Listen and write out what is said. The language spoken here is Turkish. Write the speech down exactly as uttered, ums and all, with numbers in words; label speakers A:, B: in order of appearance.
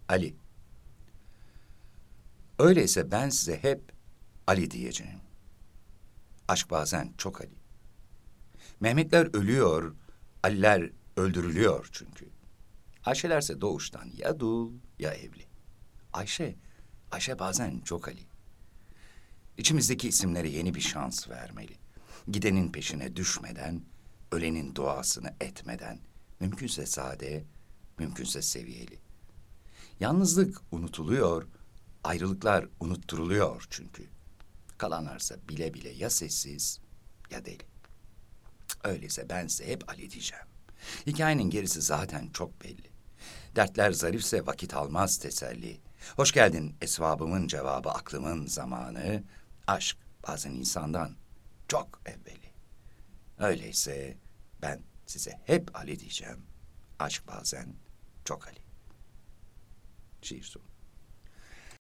A: Ali. Öyleyse ben size hep Ali diyeceğim. Aşk bazen çok Ali. Mehmetler ölüyor, Aliler öldürülüyor çünkü. Ayşelerse doğuştan ya dul ya evli. Ayşe, Ayşe bazen çok Ali. İçimizdeki isimlere yeni bir şans vermeli. Gidenin peşine düşmeden, ölenin duasını etmeden, mümkünse sade, mümkünse seviyeli. Yalnızlık unutuluyor, ayrılıklar unutturuluyor çünkü. Kalanlarsa bile bile ya sessiz ya deli. Öyleyse ben size hep Ali diyeceğim. Hikayenin gerisi zaten çok belli. Dertler zarifse vakit almaz teselli. Hoş geldin esvabımın cevabı, aklımın zamanı. Aşk bazen insandan çok evveli. Öyleyse ben size hep Ali diyeceğim. Aşk bazen çok Ali. Şiir sonu.